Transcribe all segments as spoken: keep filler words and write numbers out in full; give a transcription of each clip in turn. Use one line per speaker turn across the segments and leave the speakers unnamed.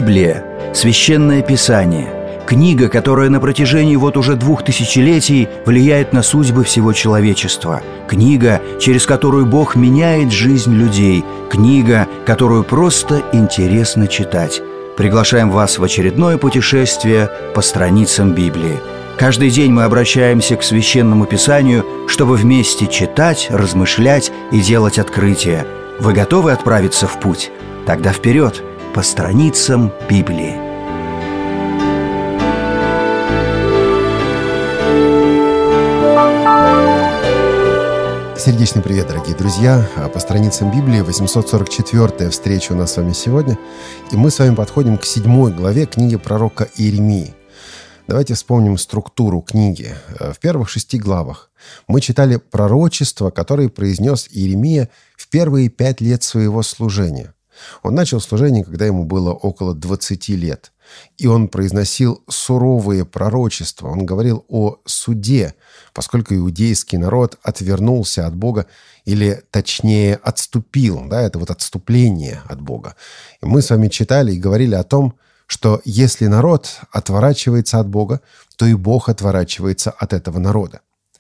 Библия – священное писание, книга, которая на протяжении вот уже двух тысячелетий влияет на судьбы всего человечества, книга, через которую Бог меняет жизнь людей, книга, которую просто интересно читать. Приглашаем вас в очередное путешествие по страницам Библии. Каждый день мы обращаемся к Священному Писанию, чтобы вместе читать, размышлять и делать открытия. Вы готовы отправиться в путь? Тогда вперед, по страницам Библии.
Сердечный привет, дорогие друзья! По страницам Библии восемьсот сорок четвёртая встреча у нас с вами сегодня. И мы с вами подходим к седьмой главе книги пророка Иеремии. Давайте вспомним структуру книги. В первых шести главах мы читали пророчества, которые произнес Иеремия в первые пять лет своего служения. Он начал служение, когда ему было около двадцати лет. И он произносил суровые пророчества. Он говорил о суде, поскольку иудейский народ отвернулся от Бога, или точнее отступил. Да, это вот отступление от Бога. И мы с вами читали и говорили о том, что если народ отворачивается от Бога, то и Бог отворачивается от этого народа.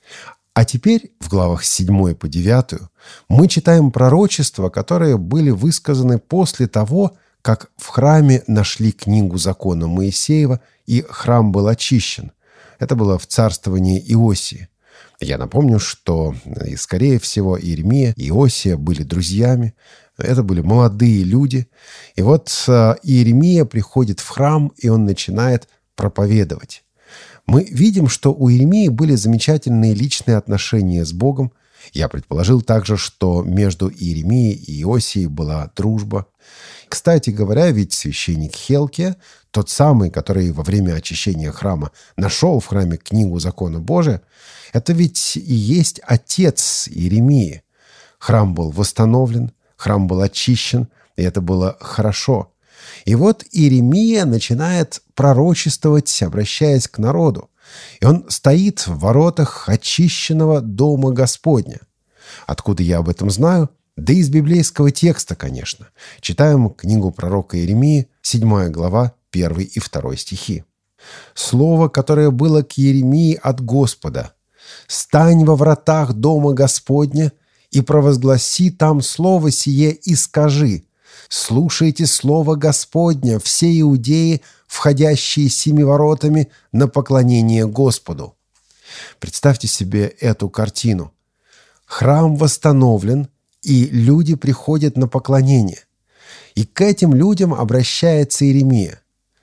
А теперь в главах с седьмой по девятую мы читаем пророчества, которые были высказаны после того, как в храме нашли книгу закона Моисеева, и храм был очищен. Это было в царствовании Иосии. Я напомню, что, и, скорее всего, Иеремия и Иосия были друзьями. Это были молодые люди. И вот Иеремия приходит в храм, и он начинает проповедовать. Мы видим, что у Иеремии были замечательные личные отношения с Богом. Я предположил также, что между Иеремией и Иосией была дружба. Кстати говоря, ведь священник Хилкия, тот самый, который во время очищения храма нашел в храме книгу закона Божия, это ведь и есть отец Иеремии. Храм был восстановлен, храм был очищен, и это было хорошо. И вот Иеремия начинает пророчествовать, обращаясь к народу. И он стоит в воротах очищенного дома Господня. Откуда я об этом знаю? Да из библейского текста, конечно. Читаем книгу пророка Иеремии, седьмая глава, первый и второй стихи. «Слово, которое было к Иеремии от Господа. Стань во вратах дома Господня и провозгласи там слово сие и скажи: слушайте слово Господня, все иудеи, входящие семи воротами на поклонение Господу». Представьте себе эту картину. Храм восстановлен, и люди приходят на поклонение. И к этим людям обращается Иеремия.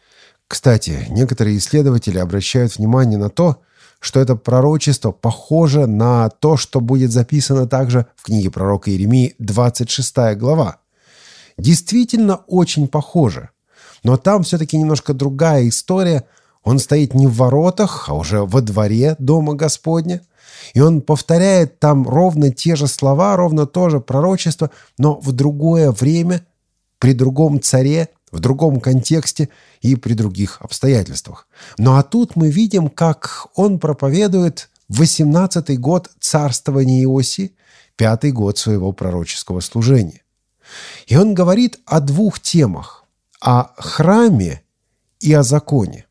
Кстати, некоторые исследователи обращают внимание на то, что это пророчество похоже на то, что будет записано также в книге пророка Иеремии, двадцать шестая глава. Действительно очень похоже. Но там все-таки немножко другая история. Он стоит не в воротах, а уже во дворе дома Господня. И он повторяет там ровно те же слова, ровно то же пророчество, но в другое время, при другом царе, в другом контексте и при других обстоятельствах. Ну а тут мы видим, как он проповедует восемнадцатый год царствования Иосии, пятый год своего пророческого служения. И он говорит о двух темах – о храме и о законе.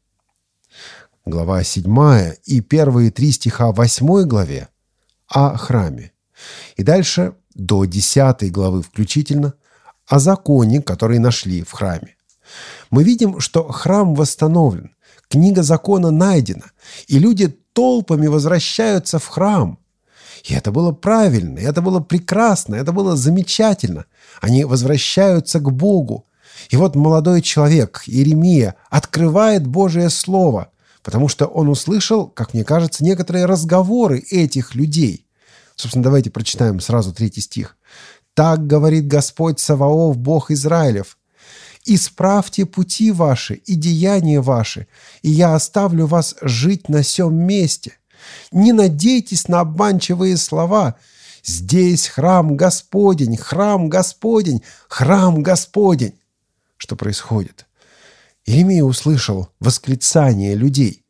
Глава седьмая и первые три стиха восьмой главе о храме. И дальше до десятой главы включительно о законе, который нашли в храме. Мы видим, что храм восстановлен, книга закона найдена, и люди толпами возвращаются в храм. И это было правильно, это было прекрасно, это было замечательно. Они возвращаются к Богу. И вот молодой человек, Иеремия, открывает Божие Слово, потому что он услышал, как мне кажется, некоторые разговоры этих людей. Собственно, давайте прочитаем сразу третий стих. «Так говорит Господь Саваоф, Бог Израилев: исправьте пути ваши и деяния ваши, и я оставлю вас жить на сем месте. Не надейтесь на обманчивые слова. Здесь храм Господень, храм Господень, храм Господень». Что происходит? Иеремия услышал восклицание людей.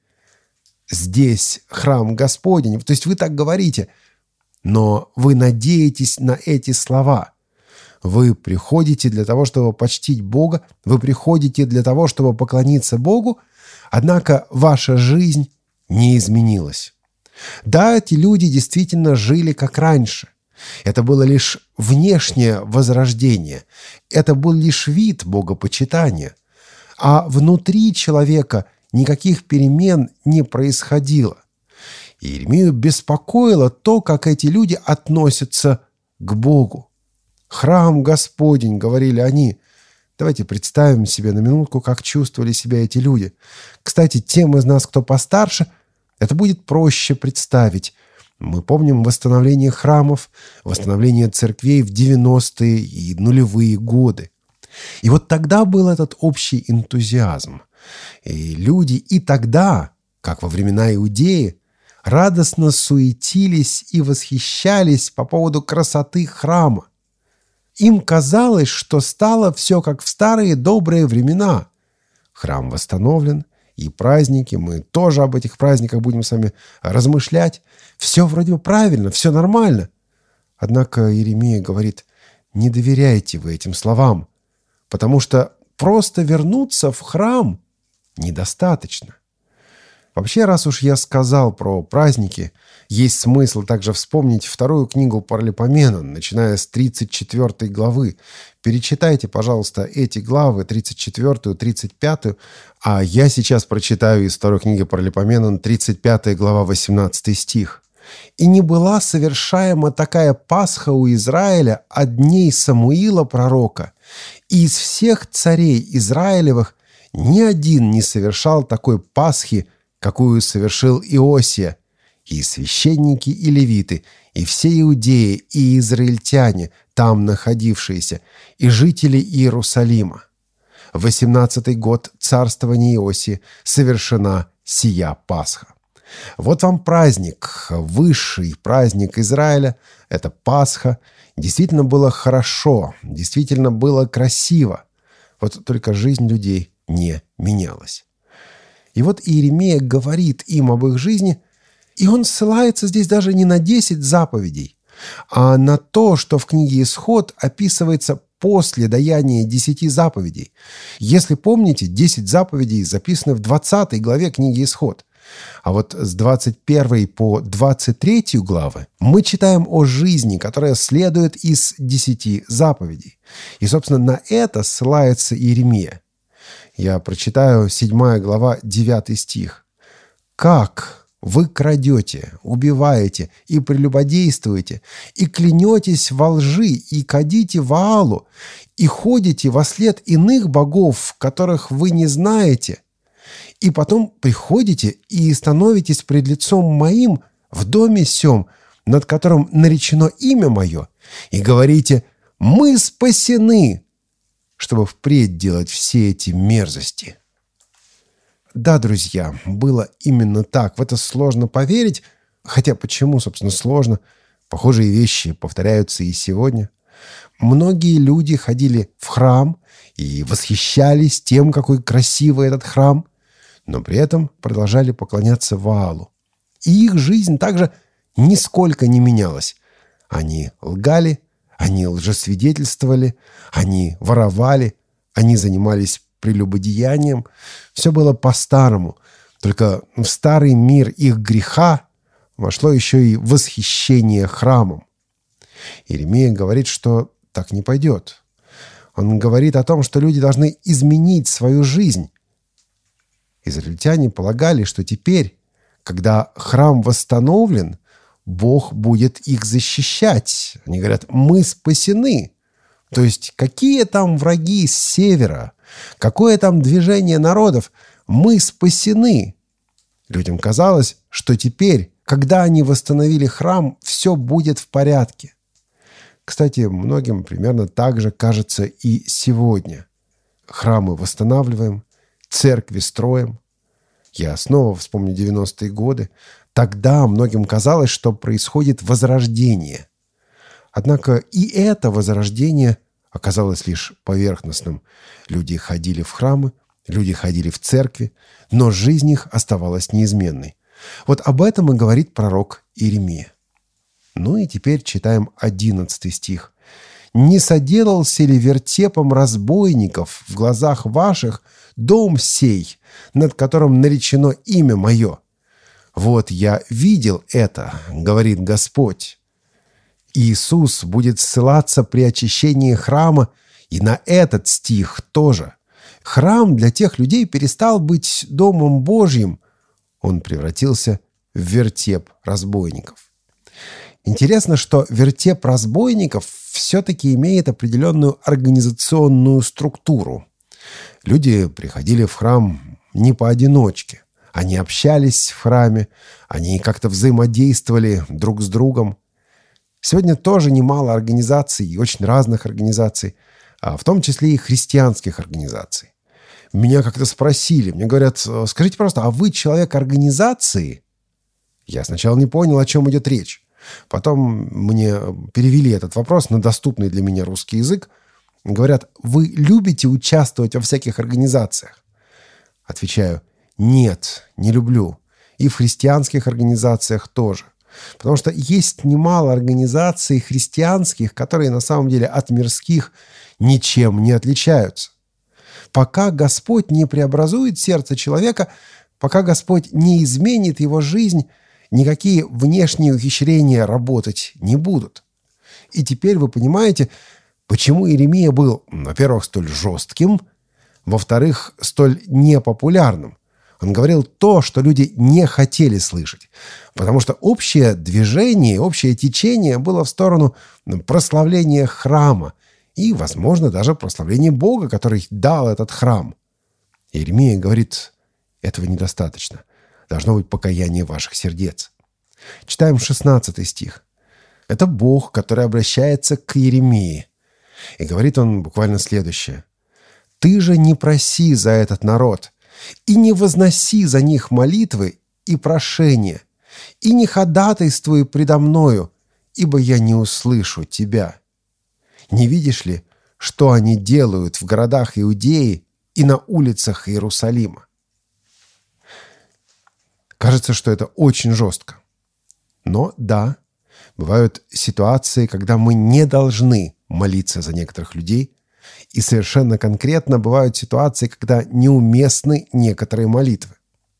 «Здесь храм Господень». То есть вы так говорите, но вы надеетесь на эти слова. Вы приходите для того, чтобы почтить Бога, вы приходите для того, чтобы поклониться Богу, однако ваша жизнь не изменилась. Да, эти люди действительно жили как раньше. Это было лишь внешнее возрождение, это был лишь вид богопочитания, а внутри человека никаких перемен не происходило. Иеремию беспокоило то, как эти люди относятся к Богу. «Храм Господень», — говорили они. Давайте представим себе на минутку, как чувствовали себя эти люди. Кстати, тем из нас, кто постарше, это будет проще представить. Мы помним восстановление храмов, восстановление церквей в девяностые и нулевые годы. И вот тогда был этот общий энтузиазм. И люди и тогда, как во времена Иудеи, радостно суетились и восхищались по поводу красоты храма. Им казалось, что стало все как в старые добрые времена. Храм восстановлен, и праздники, мы тоже об этих праздниках будем с вами размышлять. Все вроде бы правильно, все нормально. Однако Иеремия говорит: не доверяйте вы этим словам, потому что просто вернуться в храм недостаточно. Вообще, раз уж я сказал про праздники, есть смысл также вспомнить вторую книгу Паралипоменон, начиная с тридцать четвёртой главы. Перечитайте, пожалуйста, эти главы, тридцать четвёртую, тридцать пятую, а я сейчас прочитаю из второй книги Паралипоменон, тридцать пятая глава, восемнадцатый стих. «И не была совершаема такая Пасха у Израиля от дней Самуила пророка, и из всех царей Израилевых ни один не совершал такой Пасхи, какую совершил Иосия, и священники, и левиты, и все иудеи, и израильтяне, там находившиеся, и жители Иерусалима. В восемнадцатый год царствования Иосии совершена сия Пасха». Вот вам праздник, высший праздник Израиля, это Пасха. Действительно было хорошо, действительно было красиво. Вот только жизнь людей не менялась. И вот Иеремия говорит им об их жизни, и он ссылается здесь даже не на десять заповедей, а на то, что в книге «Исход» описывается после даяния десяти заповедей. Если помните, десять заповедей записаны в двадцатой главе книги «Исход». А вот с двадцать первой по двадцать третью главы мы читаем о жизни, которая следует из десяти заповедей. И, собственно, на это ссылается Иеремия. Я прочитаю седьмая глава, девятый стих. «Как вы крадете, убиваете и прелюбодействуете, и клянетесь во лжи, и кадите Ваалу, и ходите во след иных богов, которых вы не знаете, и потом приходите и становитесь пред лицом моим в доме сем, над которым наречено имя мое, и говорите: мы спасены, чтобы впредь делать все эти мерзости». Да, друзья, было именно так. В это сложно поверить. Хотя почему, собственно, сложно? Похожие вещи повторяются и сегодня. Многие люди ходили в храм и восхищались тем, какой красивый этот храм, но при этом продолжали поклоняться Ваалу. И их жизнь также нисколько не менялась. Они лгали, они лжесвидетельствовали, они воровали, они занимались прелюбодеянием. Все было по-старому. Только в старый мир их греха вошло еще и восхищение храмом. Иеремия говорит, что так не пойдет. Он говорит о том, что люди должны изменить свою жизнь. Израильтяне полагали, что теперь, когда храм восстановлен, Бог будет их защищать. Они говорят: мы спасены. То есть какие там враги с севера? Какое там движение народов? Мы спасены. Людям казалось, что теперь, когда они восстановили храм, все будет в порядке. Кстати, многим примерно так же кажется и сегодня. Храмы восстанавливаем, церкви строим. Я снова вспомню девяностые годы. Тогда многим казалось, что происходит возрождение. Однако и это возрождение оказалось лишь поверхностным. Люди ходили в храмы, люди ходили в церкви, но жизнь их оставалась неизменной. Вот об этом и говорит пророк Иеремия. Ну и теперь читаем одиннадцатый стих. не соделался ли вертепом разбойников в глазах ваших дом сей, над которым наречено имя мое? Вот я видел это, говорит Господь. Иисус будет ссылаться при очищении храма и на этот стих тоже. Храм для тех людей перестал быть домом Божьим. Он превратился в вертеп разбойников. Интересно, что вертеп разбойников все-таки имеет определенную организационную структуру. Люди приходили в храм не поодиночке. Они общались в храме, они как-то взаимодействовали друг с другом. Сегодня тоже немало организаций, и очень разных организаций, а в том числе и христианских организаций. Меня как-то спросили, мне говорят: скажите, пожалуйста, а вы человек организации? Я сначала не понял, о чем идет речь. Потом мне перевели этот вопрос на доступный для меня русский язык. Говорят: вы любите участвовать во всяких организациях? Отвечаю: нет, не люблю. И в христианских организациях тоже. Потому что есть немало организаций христианских, которые на самом деле от мирских ничем не отличаются. Пока Господь не преобразует сердце человека, пока Господь не изменит его жизнь, никакие внешние ухищрения работать не будут. И теперь вы понимаете, почему Иеремия был, во-первых, столь жестким, во-вторых, столь непопулярным. Он говорил то, что люди не хотели слышать. Потому что общее движение, общее течение было в сторону прославления храма и, возможно, даже прославления Бога, который дал этот храм. Иеремия говорит: этого недостаточно. Должно быть покаяние ваших сердец. Читаем шестнадцатый стих. Это Бог, который обращается к Иеремии. И говорит он буквально следующее. «Ты же не проси за этот народ, и не возноси за них молитвы и прошения, и не ходатайствуй предо мною, ибо я не услышу тебя. Не видишь ли, что они делают в городах Иудеи и на улицах Иерусалима?» Кажется, что это очень жестко. Но да, бывают ситуации, когда мы не должны молиться за некоторых людей, и совершенно конкретно бывают ситуации, когда неуместны некоторые молитвы.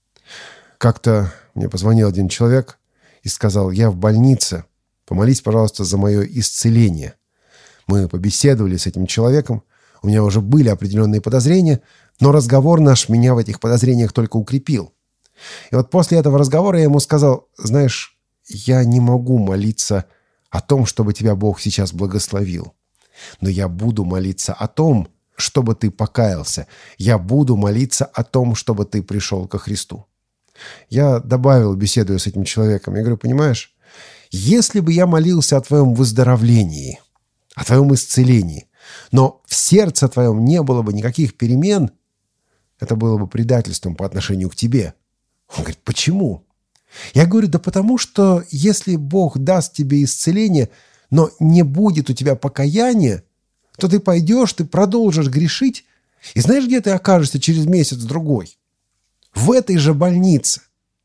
Как-то мне позвонил один человек и сказал: я в больнице, помолись, пожалуйста, за мое исцеление. Мы побеседовали с этим человеком, у меня уже были определенные подозрения, но разговор наш меня в этих подозрениях только укрепил. И вот после этого разговора я ему сказал: знаешь, я не могу молиться о том, чтобы тебя Бог сейчас благословил. Но я буду молиться о том, чтобы ты покаялся. Я буду молиться о том, чтобы ты пришел ко Христу. Я добавил, беседуя с этим человеком, я говорю: понимаешь, если бы я молился о твоем выздоровлении, о твоем исцелении, но в сердце твоем не было бы никаких перемен, это было бы предательством по отношению к тебе. Он говорит: почему? Я говорю: да потому что если Бог даст тебе исцеление, но не будет у тебя покаяния, то ты пойдешь, ты продолжишь грешить, и знаешь, где ты окажешься через месяц-другой? В этой же больнице.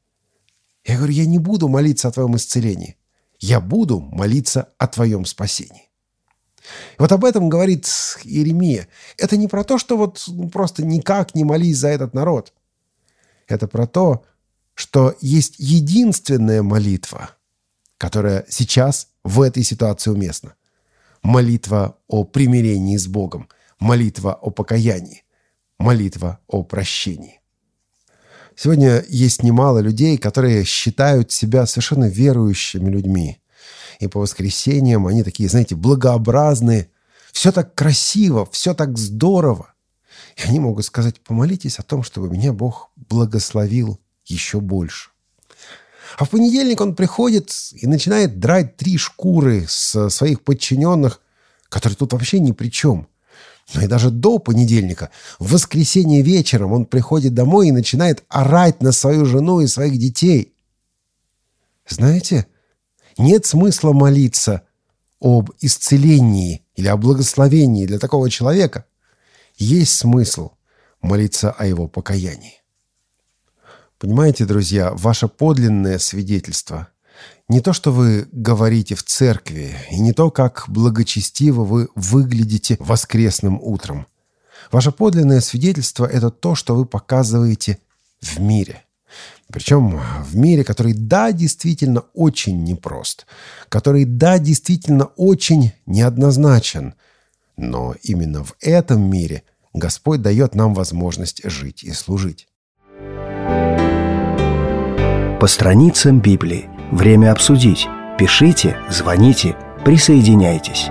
Я говорю: я не буду молиться о твоем исцелении. Я буду молиться о твоем спасении. И вот об этом говорит Иеремия. Это не про то, что вот просто никак не молись за этот народ. Это про то, что есть единственная молитва, которая сейчас в этой ситуации уместна. Молитва о примирении с Богом, молитва о покаянии, молитва о прощении. Сегодня есть немало людей, которые считают себя совершенно верующими людьми. И по воскресеньям они такие, знаете, благообразные. Все так красиво, все так здорово. И они могут сказать: помолитесь о том, чтобы меня Бог благословил еще больше. А в понедельник он приходит и начинает драть три шкуры с своих подчиненных, которые тут вообще ни при чем. Но и даже до понедельника, в воскресенье вечером, он приходит домой и начинает орать на свою жену и своих детей. Знаете, нет смысла молиться об исцелении или о благословении для такого человека. Есть смысл молиться о его покаянии. Понимаете, друзья, ваше подлинное свидетельство Не то, что вы говорите в церкви, и не то, как благочестиво вы выглядите воскресным утром. Ваше подлинное свидетельство – это то, что вы показываете в мире. Причем в мире, который, да, действительно очень непрост, который, да, действительно очень неоднозначен. Но именно в этом мире Господь дает нам возможность жить и служить.
По страницам Библии. Время обсудить. Пишите, звоните, присоединяйтесь.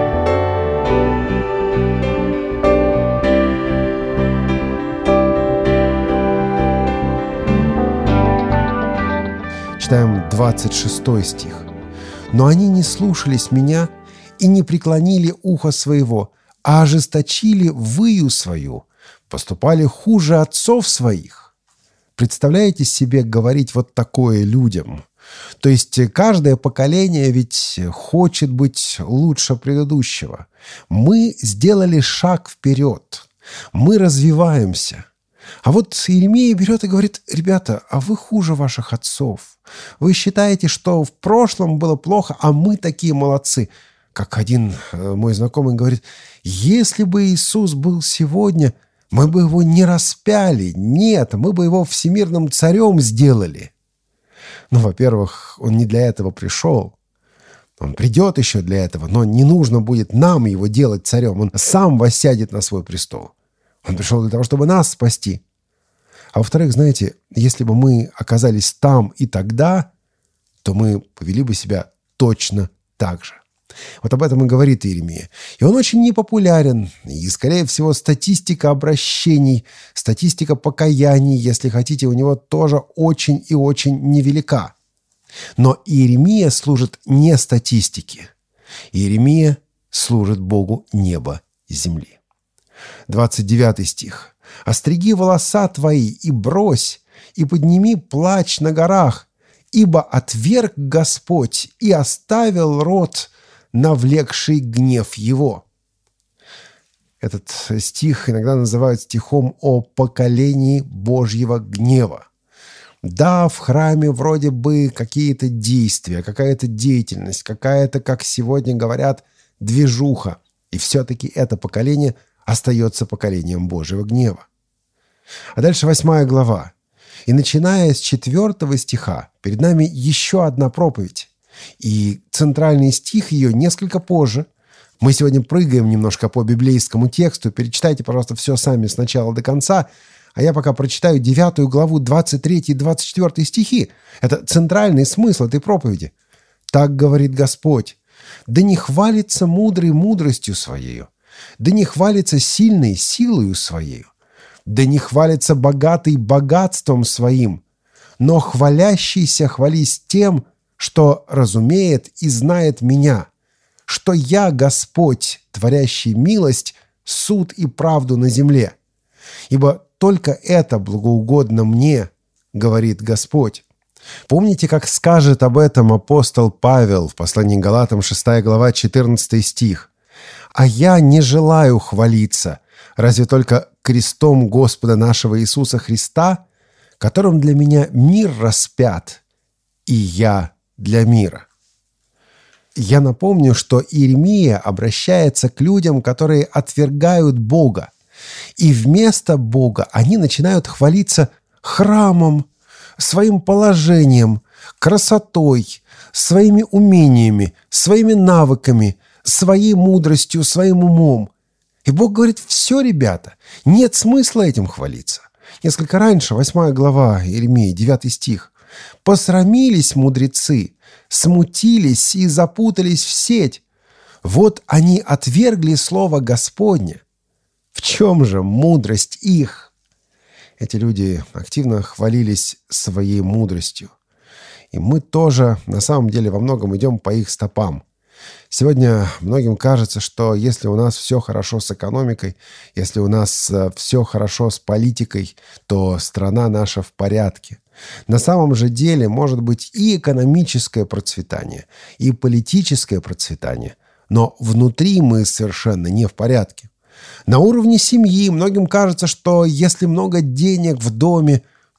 Читаем двадцать шестой стих. «Но они не слушались меня и не преклонили ухо своего, а ожесточили выю свою, поступали хуже отцов своих». Представляете себе говорить вот такое людям? То есть каждое поколение ведь хочет быть лучше предыдущего. Мы сделали шаг вперед. Мы развиваемся. А вот Иеремия берет и говорит: ребята, а вы хуже ваших отцов. Вы считаете, что в прошлом было плохо, а мы такие молодцы. Как один мой знакомый говорит: если бы Иисус был сегодня, мы бы его не распяли. Нет, мы бы его всемирным царем сделали. Ну, во-первых, он не для этого пришел. Он придет еще для этого, но не нужно будет нам его делать царем. Он сам воссядет на свой престол. Он пришел для того, чтобы нас спасти. А во-вторых, знаете, если бы мы оказались там и тогда, то мы повели бы себя точно так же. Вот об этом и говорит Иеремия. И он очень непопулярен. И, скорее всего, статистика обращений, статистика покаяний, если хотите, у него тоже очень и очень невелика. Но Иеремия служит не статистике. Иеремия служит Богу неба и земли. двадцать девятый стих. «Остриги волоса твои и брось, и подними плач на горах, ибо отверг Господь и оставил род, навлекший гнев его». Этот стих иногда называют стихом о поколении Божьего гнева. Да, в храме вроде бы какие-то действия, какая-то деятельность, какая-то, как сегодня говорят, движуха. И все-таки это поколение остается поколением Божьего гнева. А дальше восьмая глава. И начиная с четвертого стиха, перед нами еще одна проповедь. И центральный стих ее несколько позже. Мы сегодня прыгаем немножко по библейскому тексту. Перечитайте, пожалуйста, все сами с начала до конца. А я пока прочитаю девятую главу, двадцать третий и двадцать четвёртый стихи. Это центральный смысл этой проповеди. «Так говорит Господь: да не хвалится мудрый мудростью своею, да не хвалится сильный силою своею, да не хвалится богатый богатством своим, но хвалящийся хвались тем, что разумеет и знает меня, что я Господь, творящий милость, суд и правду на земле. Ибо только это благоугодно мне, говорит Господь». Помните, как скажет об этом апостол Павел в послании к Галатам, шестая глава, четырнадцатый стих? «А я не желаю хвалиться, разве только крестом Господа нашего Иисуса Христа, которым для меня мир распят, и я для мира». Я напомню, что Иеремия обращается к людям, которые отвергают Бога. И вместо Бога они начинают хвалиться храмом, своим положением, красотой, своими умениями, своими навыками, своей мудростью, своим умом. И Бог говорит: все, ребята, нет смысла этим хвалиться. Несколько раньше, восьмая глава Иеремии, девятый стих. «Посрамились мудрецы, смутились и запутались в сеть. Вот они отвергли слово Господне. В чем же мудрость их?» Эти люди активно хвалились своей мудростью. И мы тоже, на самом деле, во многом идем по их стопам. Сегодня многим кажется, что если у нас все хорошо с экономикой, если у нас все хорошо с политикой, то страна наша в порядке. На самом же деле может быть и экономическое процветание, и политическое процветание, но внутри мы совершенно не в порядке. На уровне семьи многим кажется, что если много денег в доме,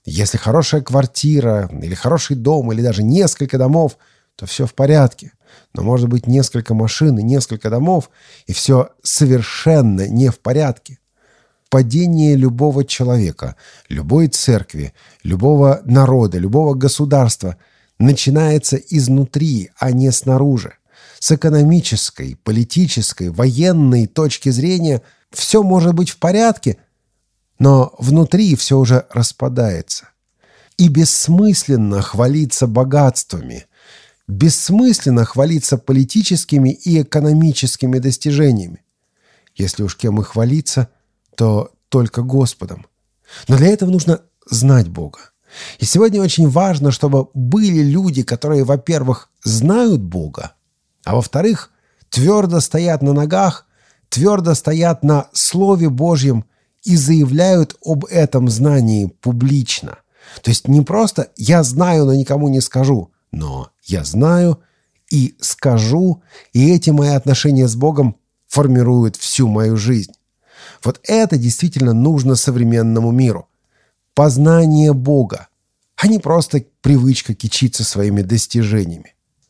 Если хорошая квартира, или хороший дом, или даже несколько домов, то все в порядке. Но может быть несколько машин и несколько домов, и все совершенно не в порядке. Падение любого человека, любой церкви, любого народа, любого государства начинается изнутри, а не снаружи. С экономической, политической, военной точки зрения все может быть в порядке, но внутри все уже распадается. И бессмысленно хвалиться богатствами, бессмысленно хвалиться политическими и экономическими достижениями. Если уж кем и хвалиться, то только Господом. Но для этого нужно знать Бога. И сегодня очень важно, чтобы были люди, которые, во-первых, знают Бога, а во-вторых, твердо стоят на ногах, твердо стоят на Слове Божьем и заявляют об этом знании публично. То есть не просто «я знаю, но никому не скажу», но «я знаю и скажу», и эти мои отношения с Богом формируют всю мою жизнь. Вот это действительно нужно современному миру. Познание Бога, а не просто привычка кичиться своими достижениями.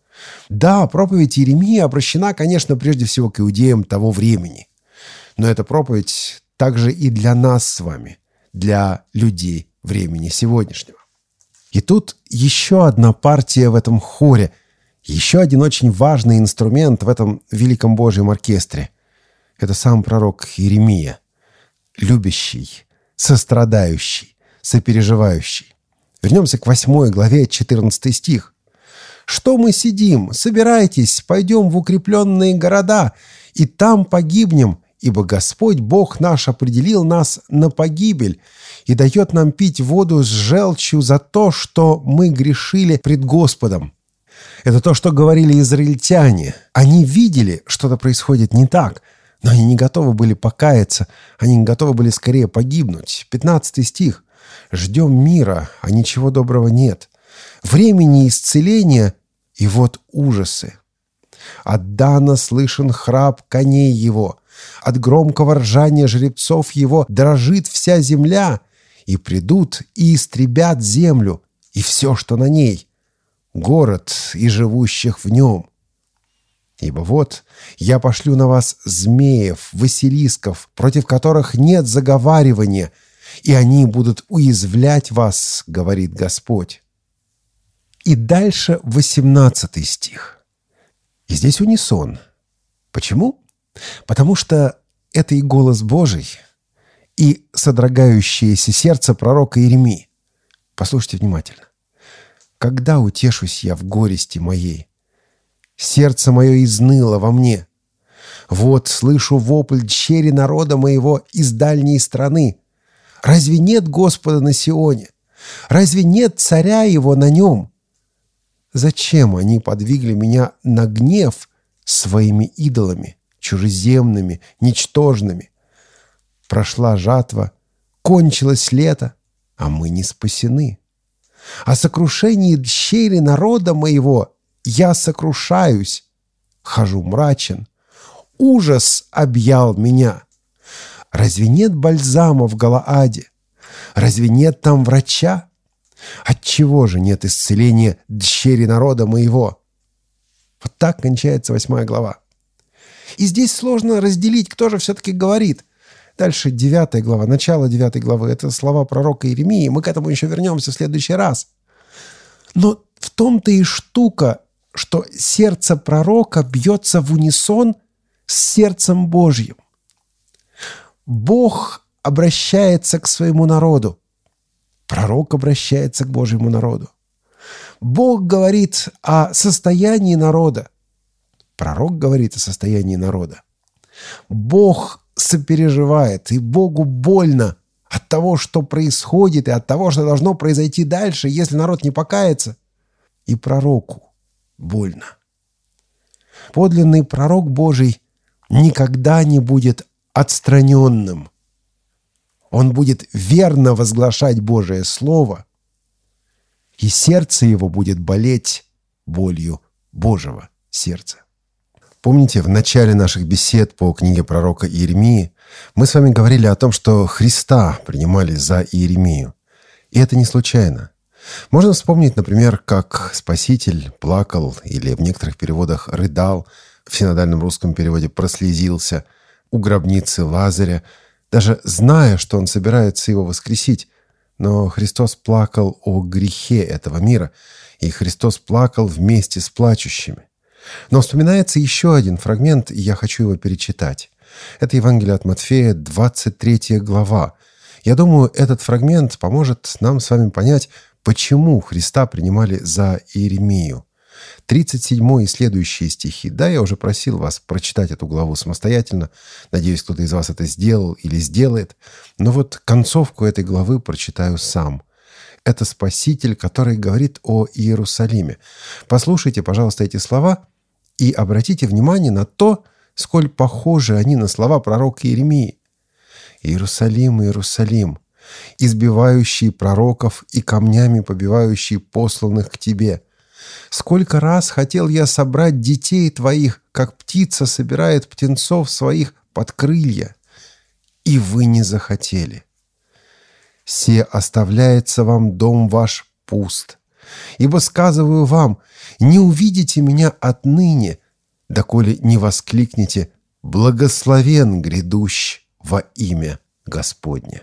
Да, проповедь Иеремии обращена, конечно, прежде всего к иудеям того времени. Но эта проповедь также и для нас с вами, для людей времени сегодняшнего. И тут еще одна партия в этом хоре, еще один очень важный инструмент в этом великом Божьем оркестре. Это сам пророк Иеремия, любящий, сострадающий, сопереживающий. Вернемся к восьмой главе, четырнадцатый стих. «Что мы сидим? Собирайтесь, пойдем в укрепленные города, и там погибнем, ибо Господь Бог наш определил нас на погибель и дает нам пить воду с желчью за то, что мы грешили пред Господом». Это то, что говорили израильтяне. Они видели, что-то происходит не так, но они не готовы были покаяться, они не готовы были скорее погибнуть. пятнадцатый стих. «Ждем мира, а ничего доброго нет. Времени исцеления, и вот ужасы. От Дана слышен храп коней его, от громкого ржания жеребцов его дрожит вся земля, и придут и истребят землю, и все, что на ней, город и живущих в нем. Ибо вот я пошлю на вас змеев, василисков, против которых нет заговаривания, и они будут уязвлять вас, говорит Господь». И дальше восемнадцатый стих. И здесь унисон. Почему? Потому что это и голос Божий, и содрогающееся сердце пророка Иеремии. Послушайте внимательно. «Когда утешусь я в горести моей? Сердце мое изныло во мне. Вот слышу вопль дщери народа моего из дальней страны. Разве нет Господа на Сионе? Разве нет царя его на нем? Зачем они подвигли меня на гнев своими идолами, чужеземными, ничтожными? Прошла жатва, кончилось лето, а мы не спасены. О сокрушении дщери народа моего я сокрушаюсь, хожу мрачен. Ужас объял меня. Разве нет бальзама в Галааде? Разве нет там врача? Отчего же нет исцеления дщери народа моего?» Вот так кончается восьмая глава. И здесь сложно разделить, кто же все-таки говорит. Дальше девятая глава, начало девятой главы. Это слова пророка Иеремии. Мы к этому еще вернемся в следующий раз. Но в том-то и штука, что сердце пророка бьется в унисон с сердцем Божьим. Бог обращается к своему народу. Пророк обращается к Божьему народу. Бог говорит о состоянии народа. Пророк говорит о состоянии народа. Бог сопереживает, и Богу больно от того, что происходит, и от того, что должно произойти дальше, если народ не покается. И пророку больно. Подлинный пророк Божий никогда не будет отстраненным. Он будет верно возглашать Божие Слово, и сердце его будет болеть болью Божьего сердца. Помните, в начале наших бесед по книге пророка Иеремии мы с вами говорили о том, что Христа принимали за Иеремию. И это не случайно. Можно вспомнить, например, как Спаситель плакал или в некоторых переводах рыдал, в синодальном русском переводе прослезился у гробницы Лазаря, даже зная, что он собирается его воскресить. Но Христос плакал о грехе этого мира, и Христос плакал вместе с плачущими. Но вспоминается еще один фрагмент, и я хочу его перечитать. Это Евангелие от Матфея, двадцать третья глава. Я думаю, этот фрагмент поможет нам с вами понять, почему Христа принимали за Иеремию. тридцать седьмой и следующие стихи. Да, я уже просил вас прочитать эту главу самостоятельно. Надеюсь, кто-то из вас это сделал или сделает. Но вот концовку этой главы прочитаю сам. Это Спаситель, который говорит о Иерусалиме. Послушайте, пожалуйста, эти слова и обратите внимание на то, сколь похожи они на слова пророка Иеремии. «Иерусалим, Иерусалим, избивающий пророков и камнями побивающий посланных к тебе. Сколько раз хотел я собрать детей твоих, как птица собирает птенцов своих под крылья, и вы не захотели. Се оставляется вам дом ваш пуст, ибо сказываю вам, не увидите меня отныне, доколе не воскликнете «Благословен грядущ во имя Господне».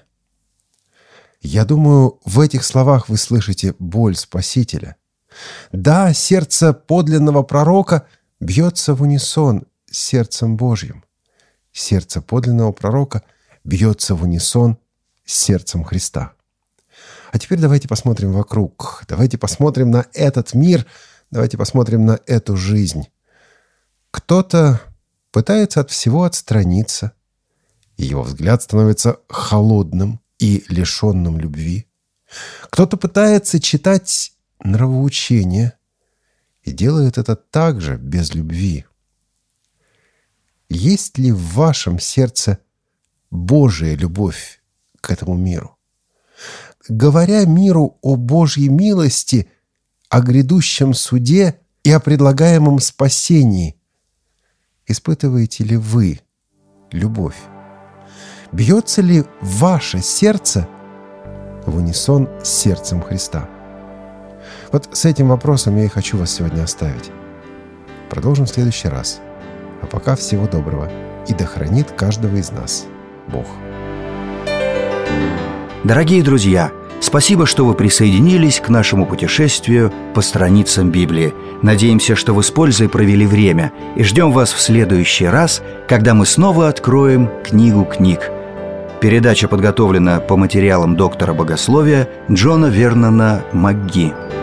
Я думаю, в этих словах вы слышите боль Спасителя. Да, сердце подлинного пророка бьется в унисон с сердцем Божьим. Сердце подлинного пророка бьется в унисон с сердцем Христа. А теперь давайте посмотрим вокруг. Давайте посмотрим на этот мир. Давайте посмотрим на эту жизнь. Кто-то пытается от всего отстраниться, и его взгляд становится холодным и лишенным любви. Кто-то пытается читать нравоучения и делает это также без любви. Есть ли в вашем сердце Божья любовь к этому миру? Говоря миру о Божьей милости, о грядущем суде и о предлагаемом спасении, испытываете ли вы любовь? Бьется ли ваше сердце в унисон с сердцем Христа? Вот с этим вопросом я и хочу вас сегодня оставить. Продолжим в следующий раз. А пока всего доброго. И да хранит каждого из нас Бог.
Дорогие друзья, спасибо, что вы присоединились к нашему путешествию по страницам Библии. Надеемся, что вы с пользой провели время, и ждем вас в следующий раз, когда мы снова откроем книгу книг. Передача подготовлена по материалам доктора богословия Джона Вернона МакГи.